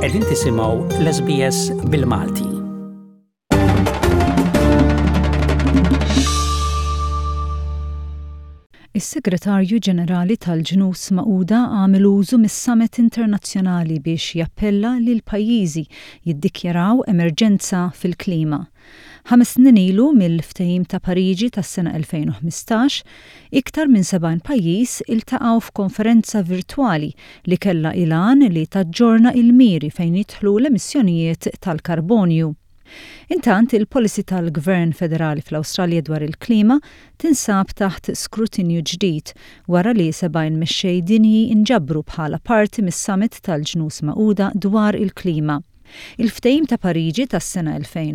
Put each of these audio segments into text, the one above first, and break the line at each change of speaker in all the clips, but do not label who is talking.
Qegħdin tisimgħu l-SBS bil-Malti.
Is-Segretarju Ġenerali tal-Ġnus Magħquda għamel użu mis-Summit Internazzjonali biex jappella lil pajjiżi jiddikjaraw emerġenza fil-klima. 5 snin ilu mill-ftehim ta' Pariġi tas-sena 2015, iktar minn 70 pajjiż iltaqgħu f'konferenza virtwali li kellha għan li taġġorna il-miri fejn jidħlu l-emissjonijiet tal-karbonju. Intant il-policy tal-Gvern Federali fl-Awstralja dwar il-klima tinsab taħt skrutinju ġdid wara li 70 mexxej dinji inġabru bħala parti mis-Summit tal-Ġnus Magħquda dwar il-klima. Il-ftehim ta' Pariġi tas-sena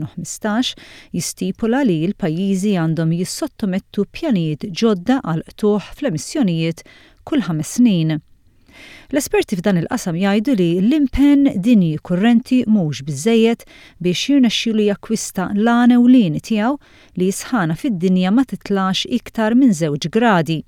2015 jistipula li l-pajjiżi għandhom jissottomettu pjanijiet ġodda għal qtuħ fl-emissjonijiet kull 5 snin. L-esperti f'dan il-qasam jgħidu li l-impenn dinji kurrenti mhux biżżejjed biex jirnexxielu jakkwista l-għan ewlieni tiegħu li sħana fid-dinja ma titlax iktar minn 2 gradi.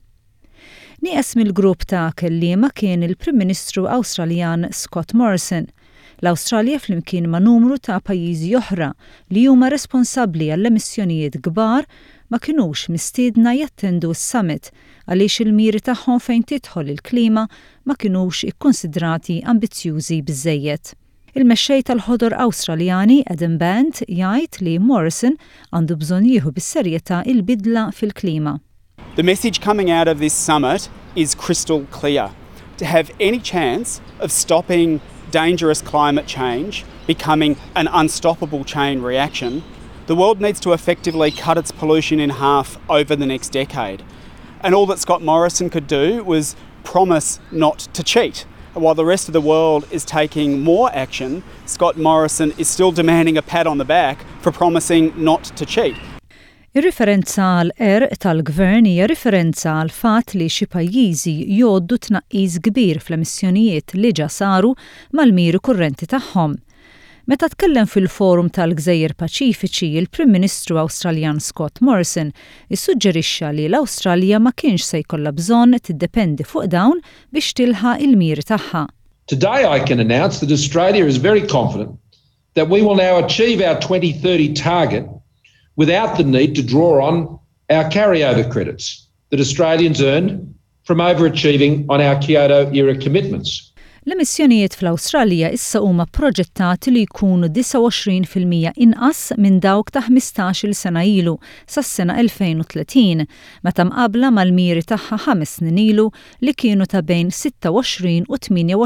Nieqes mill-grupp ta' kelliema kien il-Prim Ministru Awstraljan Scott Morrison. L-Awstralja flimkien ma' numru ta' pajjiżi oħra li huma responsabbli għall-emissjonijiet kbar ma kinux mistiedna jattendu s-summit għaliex il-miri tagħhom fejn tidħol il-klima ma kinux ikkonsidrati ambizzjużi biżżejjed. Il-mexxej tal-ħodor Awstraljani Adam Band jgħid li Morrison għandu bżonn jieħu bis-serjetà il-bidla fil-klima.
The message coming out of this summit is crystal clear. To have any chance of stopping dangerous climate change becoming an unstoppable chain reaction, the world needs to effectively cut its pollution in half over the next decade. And all that Scott Morrison could do was promise not to cheat. While the rest of the world is taking more action, Scott Morrison is still demanding a pat on the back for promising not to cheat.
Ir-referenza għal tal-Gvern hija referenza għal fatt li xi pajjiżi jgħoddu tnaqqis kbir fl-emissjonijiet li ġa saru mal-miri kurrenti tagħhom. Meta tkellem fil-Forum tal-Gżejjer Paċifiċi, il-Prim Ministru Awstraljan Scott Morrison issuġġerixxa li l-Awstralja ma kienx se jkollha bżonn tiddependi fuq dawn biex tilħaq il-miri tagħha.
Today I can announce that Australia is very confident that we will now achieve our 2030 target without the need to draw on our carryover credits that Australians earned from overachieving on our Kyoto-era commitments.
L-emissjonijiet fl-Awstralja issa huma proġettati li jkunu 29% inqas minn dawk ta' 15-il sena ilu sas-sena 2030, meta mqabbla mal-miri tagħha 5 snin ilu li kienu ta' bejn 26 u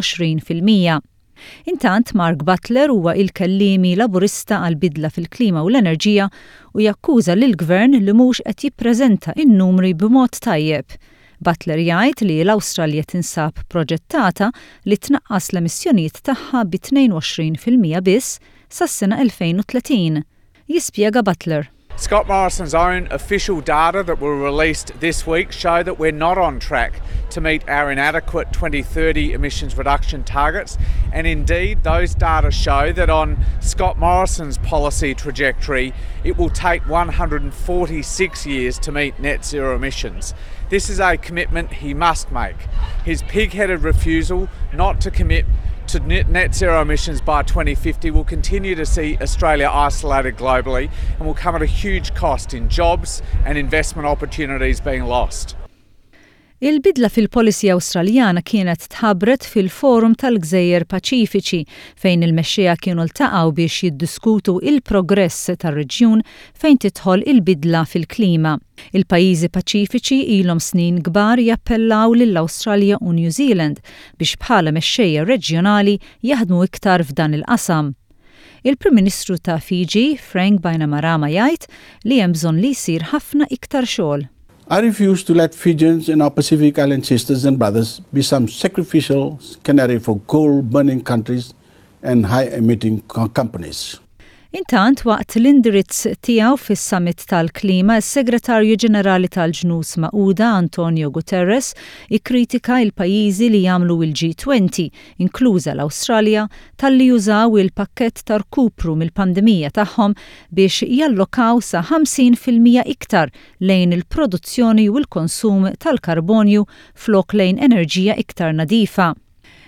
28%. Intant Mark Butler huwa il-kellimi laburista għal bidla fil-klima u l-enerġija u jakkuża lill-Gvern li mhux qed jippreżenta in-numri b'mod tajjeb. Butler jgħid li l-Awstralja tinsab proġettata li tnaqqas l-emissjonijiet tagħha bi 22% biss sas-sena 2030. Jispjega Butler.
Scott Morrison's own official data that were released this week show that we're not on track to meet our inadequate 2030 emissions reduction targets, and indeed those data show that on Scott Morrison's policy trajectory it will take 146 years to meet net zero emissions. This is a commitment he must make. His pig-headed refusal not to commit to net zero emissions by 2050 will continue to see Australia isolated globally and will come at a huge cost in jobs and investment opportunities being lost.
Il-bidla fil-policy Awstraljana kienet tħabbret fil-Forum tal-Gżejjer Paċifiċi fejn il-mexxejja kienu ltaqgħu biex jiddiskutu il-progress tar-reġjun fejn tidħol il-bidla fil-klima. Il-pajjiżi Paċifiċi ilhom snin kbar jappellaw lill-Awstralja u New Zealand biex bħala mexxejja reġjonali jaħdmu iktar f'dan il-qasam. Il-Prim Ministru ta' Fiji, Frank Bainimarama jgħid li hemm bżonn li jsir ħafna iktar xogħol.
I refuse to let Fijians and our Pacific Island sisters and brothers be some sacrificial canary for coal-burning countries and high-emitting companies.
Intant waqt l-indirizz tiegħu fis-Summit tal-Klima, is-Segretarju Ġenerali tal-Ġnus Magħquda Antonio Guterres ikkritika l-pajjiżi li jagħmlu il-G20, inkluża l-Awstralja, talli jużaw il-pakkett ta' rkupru mill-pandemija tagħhom biex jallokaw sa 50% iktar lejn il-produzzjoni u l-konsum tal-karbonju flok lejn enerġija iktar nadifa.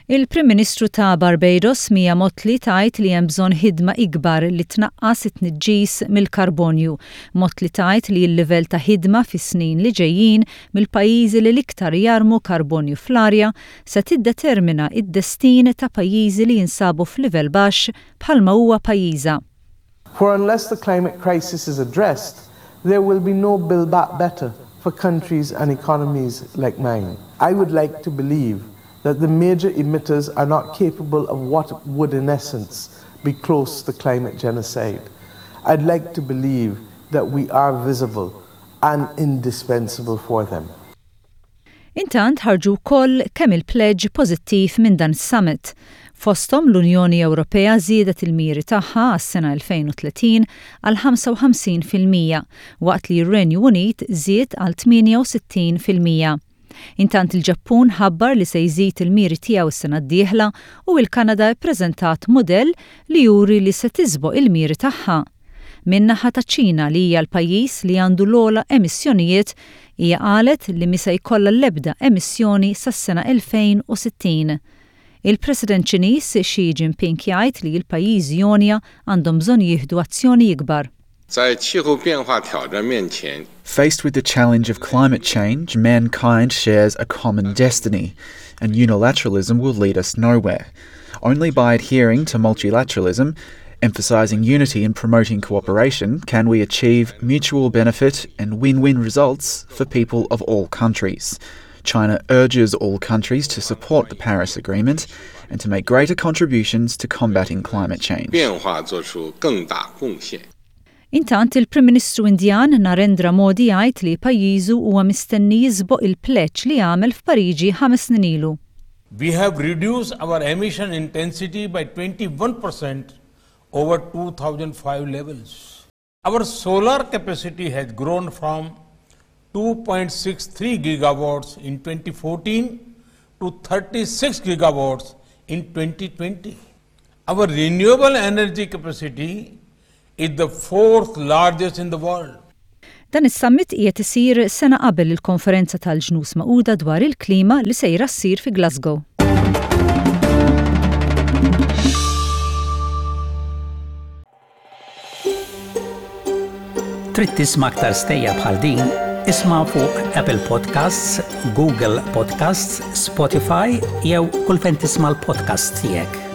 Il-Prim Ministru ta' Barbados Mia Mottley tgħid li hemm bżonn ħidma ikbar li tnaqqas it-tniġġis mill-karbonju. Mottley tgħid li l-livell ta' ħidma fis-snin li ġejjin mill-pajjiżi li l-iktar jarmu karbonju fl-arja se tiddetermina id-destin ta' pajjiżi li jinsabu f'livell baxx bħalma huwa pajjiżha.
For unless the climate crisis is addressed, there will be no build back better for countries and economies like mine. I would like to believe that the major emitters are not capable of what would in essence be close to climate genocide. I'd like to believe that we are visible and indispensable for them.
Intant ħarġu wkoll kemm il-pledge pożittiv minn dan is-summit. Fosthom l-Unjoni Ewropea żiedet il-miri tagħha għas-sena 2030 għal 55%, waqt li r-Renju Unit żied għal 68%. Intant il-Ġappun ħabbar li se jżid il-miri tiegħu s-sena d-dieħla u l-Kanada ppreżentat mudell li juri li se tiżboq il-miri tagħha. Min-naħa ta' Ċina li hija l-pajjiż li għandu l-ogħla emissjonijiet hija qalet li mi se jkollha l-ebda emissjoni sas-sena 2060. Il-President Ċiniż Xi Jinping jgħid li l-pajjiżi Jonja għandhom bżonn jieħdu azzjoni ikbar.
Faced with the challenge of climate change, mankind shares a common destiny, and unilateralism will lead us nowhere. Only by adhering to multilateralism, emphasising unity and promoting cooperation, can we achieve mutual benefit and win-win results for people of all countries. China urges all countries to support the Paris Agreement and to make greater contributions to combating climate change.
Intant il-Prim Ministru Indjan Narendra Modi jgħid li pajjiżu huwa mistenni jisboq il-pledge li għamel f'Pariġi 5 snin ilu.
We have reduced our emission intensity by 21% over 2005 levels. Our solar capacity has grown from 2.63 gigawatts in 2014 to 36 gigawatts in 2020. Our renewable energy capacity is the 4th largest in the world.
Dan is-summit qiegħed isir sena qabel il-konferenza tal-Ġnus Magħquda dwar il-klima li sejra ssir fi Glasgow.
Trid tisma' aktar stejja bħal din, isma' fuq Apple Podcasts, Google Podcasts, Spotify jew kull fejn tisma' l-podcast tiegħek.